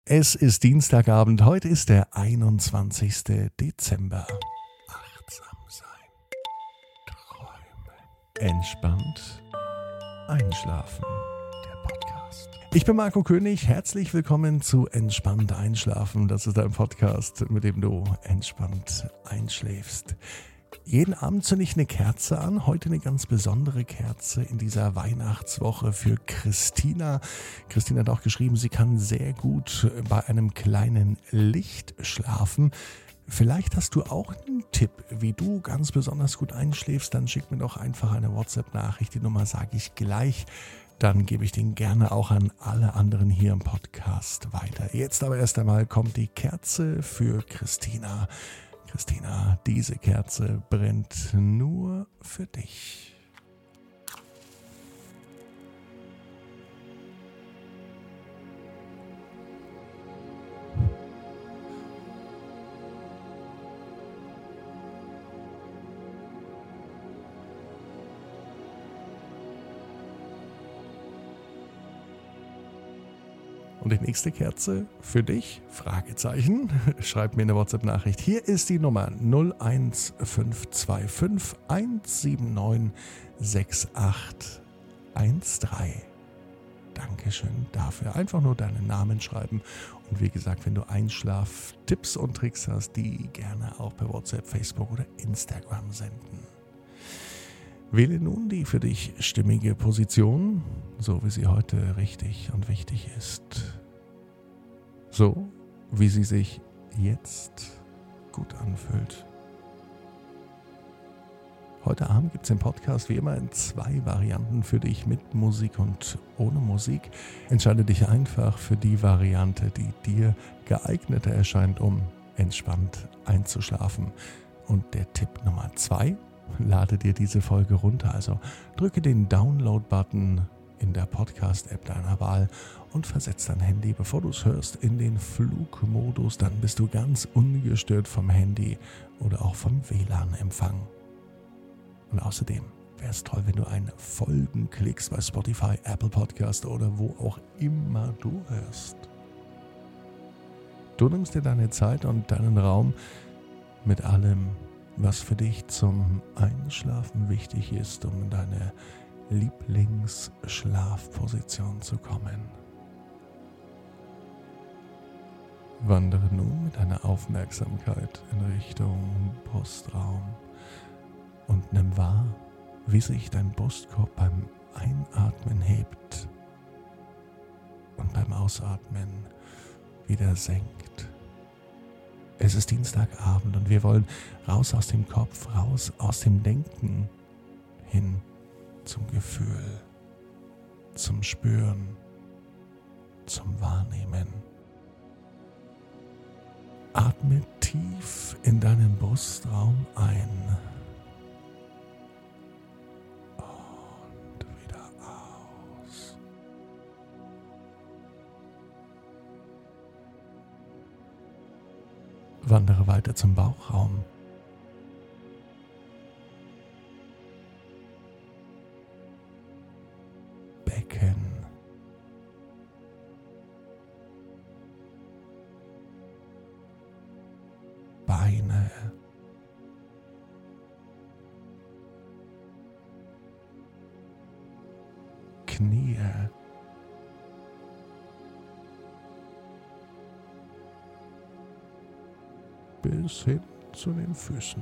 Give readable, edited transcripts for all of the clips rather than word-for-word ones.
Es ist Dienstagabend, heute ist der 21. Dezember. Achtsam sein, träumen, entspannt einschlafen. Der Podcast. Ich bin Marco König, herzlich willkommen zu Entspannt einschlafen. Das ist ein Podcast, mit dem du entspannt einschläfst. Jeden Abend zünde ich eine Kerze an, heute eine ganz besondere Kerze in dieser Weihnachtswoche für Christina. Christina hat auch geschrieben, sie kann sehr gut bei einem kleinen Licht schlafen. Vielleicht hast du auch einen Tipp, wie du ganz besonders gut einschläfst, dann schick mir doch einfach eine WhatsApp-Nachricht, die Nummer sage ich gleich. Dann gebe ich den gerne auch an alle anderen hier im Podcast weiter. Jetzt aber erst einmal kommt die Kerze für Christina. Christina, diese Kerze brennt nur für dich. Und die nächste Kerze für dich? Fragezeichen. Schreib mir eine WhatsApp-Nachricht. Hier ist die Nummer 01525 179 6813. Dankeschön dafür. Einfach nur deinen Namen schreiben. Und wie gesagt, wenn du Einschlaftipps und Tricks hast, die gerne auch per WhatsApp, Facebook oder Instagram senden. Wähle nun die für dich stimmige Position, so wie sie heute richtig und wichtig ist. So, wie sie sich jetzt gut anfühlt. Heute Abend gibt es den Podcast wie immer in 2 Varianten für dich, mit Musik und ohne Musik. Entscheide dich einfach für die Variante, die dir geeigneter erscheint, um entspannt einzuschlafen. Und der Tipp Nummer 2: Lade dir diese Folge runter, also drücke den Download-Button in der Podcast-App deiner Wahl und versetz dein Handy, bevor du es hörst, in den Flugmodus. Dann bist du ganz ungestört vom Handy oder auch vom WLAN-Empfang. Und außerdem wäre es toll, wenn du einen Folgen klickst bei Spotify, Apple Podcast oder wo auch immer du hörst. Du nimmst dir deine Zeit und deinen Raum mit allem, was für dich zum Einschlafen wichtig ist, um in deine Lieblingsschlafposition zu kommen. Wandere nun mit deiner Aufmerksamkeit in Richtung Brustraum und nimm wahr, wie sich dein Brustkorb beim Einatmen hebt und beim Ausatmen wieder senkt. Es ist Dienstagabend und wir wollen raus aus dem Kopf, raus aus dem Denken, hin zum Gefühl, zum Spüren, zum Wahrnehmen. Atme tief in deinen Brustraum ein und wieder aus. Wandere weiter zum Bauchraum. Becken. Beine. Knie. Bis hin zu den Füßen.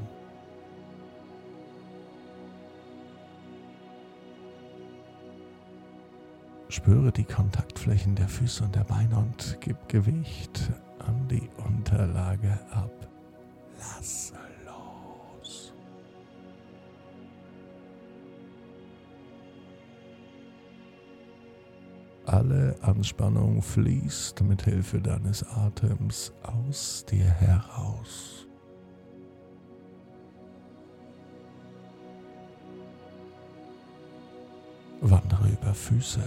Spüre die Kontaktflächen der Füße und der Beine und gib Gewicht an die Unterlage ab. Lass los. Alle Anspannung fließt mit Hilfe deines Atems aus dir heraus. Wandere über Füße,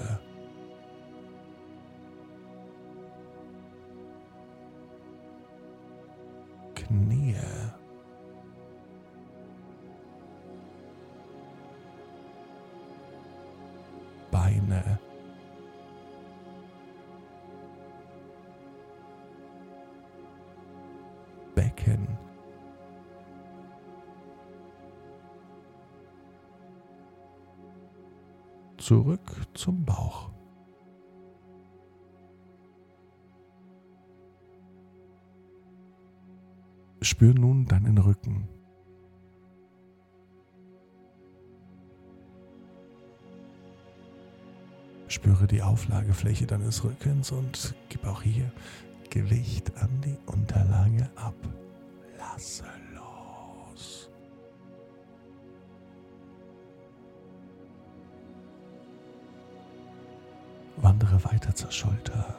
Knie, Beine, erkennen. Zurück zum Bauch. Spür nun deinen Rücken. Spüre die Auflagefläche deines Rückens und gib auch hier Gewicht an die Unterlage ab. Lasse los. Wandere weiter zur Schulter.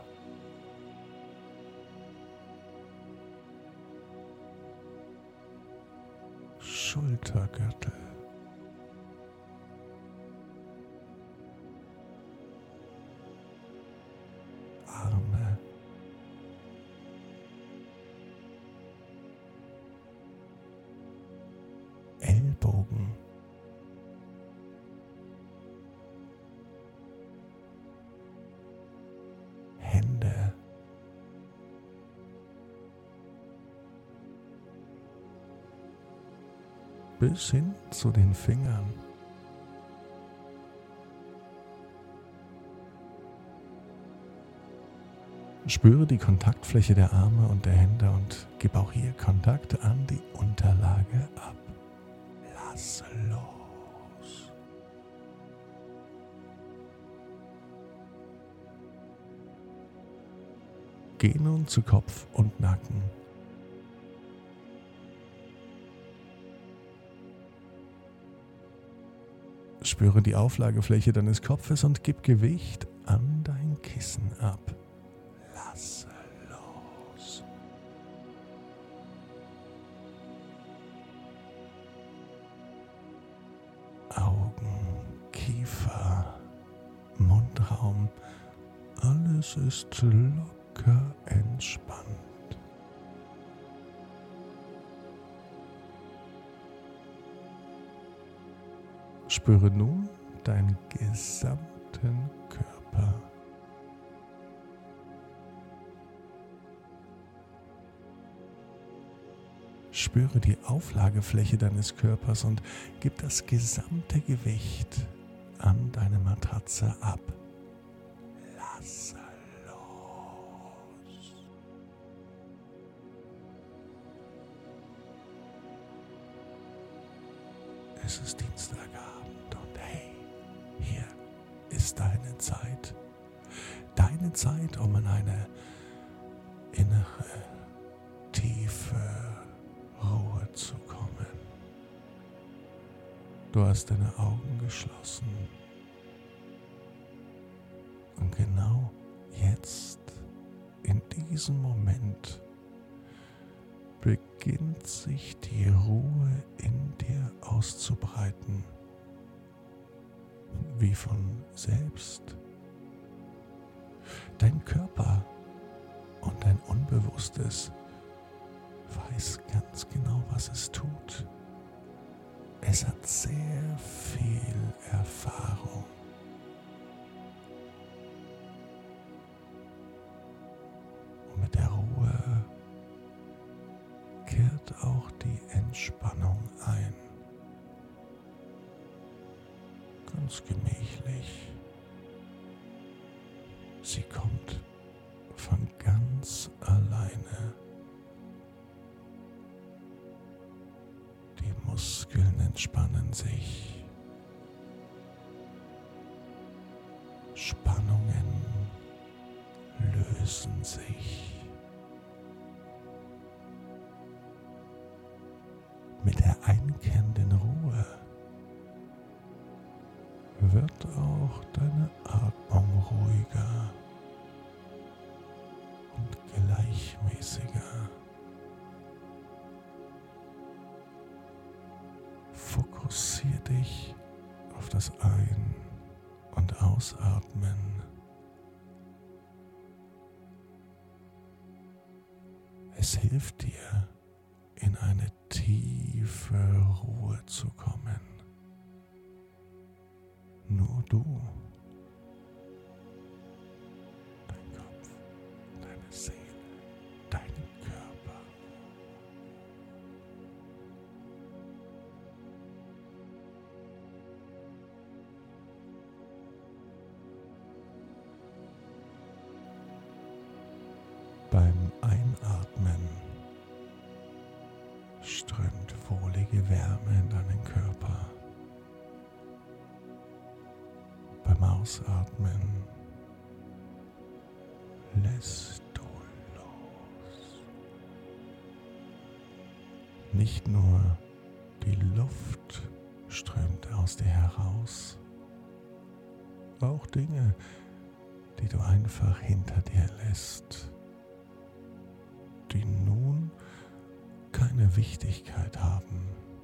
Schultergürtel. Arme. Ellbogen. Hände. Bis hin zu den Fingern. Spüre die Kontaktfläche der Arme und der Hände und gib auch hier Kontakt an die Unterlage ab. Lasse los. Geh nun zu Kopf und Nacken. Spüre die Auflagefläche deines Kopfes und gib Gewicht an dein Kissen ab. Lasse los. Augen, Kiefer, Mundraum, alles ist locker entspannt. Spüre nun deinen gesamten Körper. Spüre die Auflagefläche deines Körpers und gib das gesamte Gewicht an deine Matratze ab. Lasse los. Es ist Dienstagabend und hey, hier ist deine Zeit. Deine Zeit, um in eine innere, tiefe Ruhe zu kommen. Du hast deine Augen geschlossen. Und genau jetzt, in diesem Moment, beginnt sich die Ruhe in dir auszubreiten, wie von selbst. Dein Körper und dein Unbewusstes weiß ganz genau, was es tut. Es hat sehr viel Erfahrung. Und mit der Ruhe kehrt auch die Entspannung ein. Ganz gemächlich. Sie kommt von ganz alleine. Die Muskeln entspannen sich. Spannungen lösen sich. Mit der einkehrenden Ruhe wird auch deine Atmung ruhiger und gleichmäßiger. Fokussiere dich auf das Ein- und Ausatmen. Es hilft dir, in eine tiefe Ruhe zu kommen. Nur du, dein Kopf, deine Seele, dein Körper. Beim Einatmen strömt wohlige Wärme in deinen Körper. Beim Ausatmen lässt du los. Nicht nur die Luft strömt aus dir heraus, auch Dinge, die du einfach hinter dir lässt, die nun keine Wichtigkeit haben.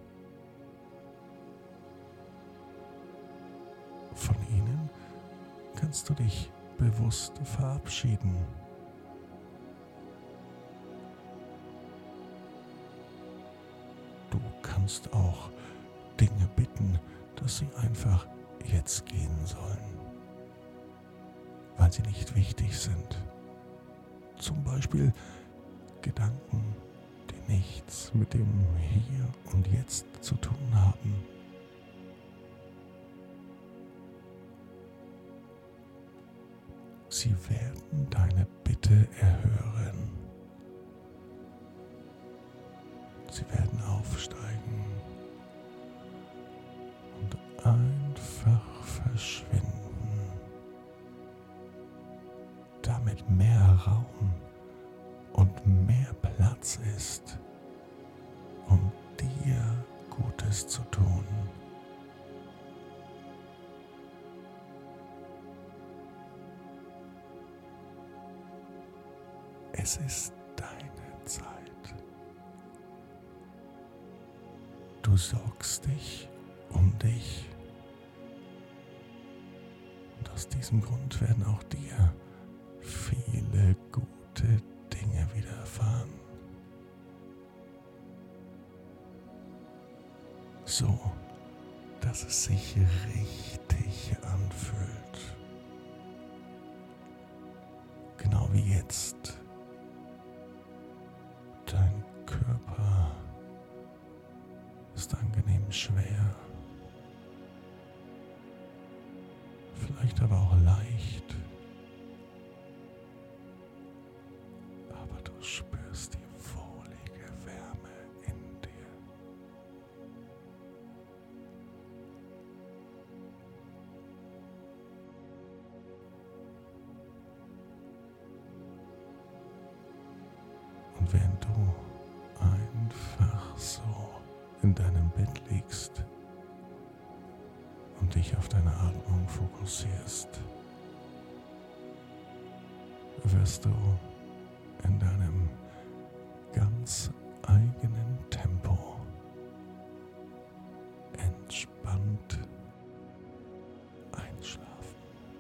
Von ihnen kannst du dich bewusst verabschieden. Du kannst auch Dinge bitten, dass sie einfach jetzt gehen sollen, weil sie nicht wichtig sind. Zum Beispiel Gedanken, die nichts mit dem Hier und Jetzt zu tun haben. Sie werden deine Bitte erhören. Sie werden aufsteigen und einfach verschwinden, damit mehr Raum und mehr Platz ist, um dir Gutes zu tun. Es ist deine Zeit. Du sorgst dich um dich. Und aus diesem Grund werden auch dir viele gute Dinge widerfahren. So, dass es sich richtig anfühlt. Genau wie jetzt. Dein Körper ist angenehm schwer, vielleicht aber auch leicht, aber du spürst die wohlige Wärme in dir. Und während du einfach so in deinem Bett liegst und dich auf deine Atmung fokussierst, wirst du in deinem ganz eigenen Tempo entspannt einschlafen.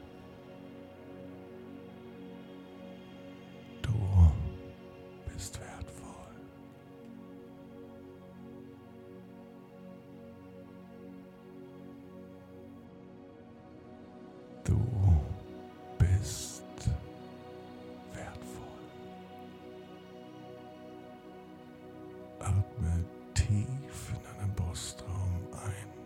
Du bist wertvoll. Du bist wertvoll. Atme tief in deinen Brustraum ein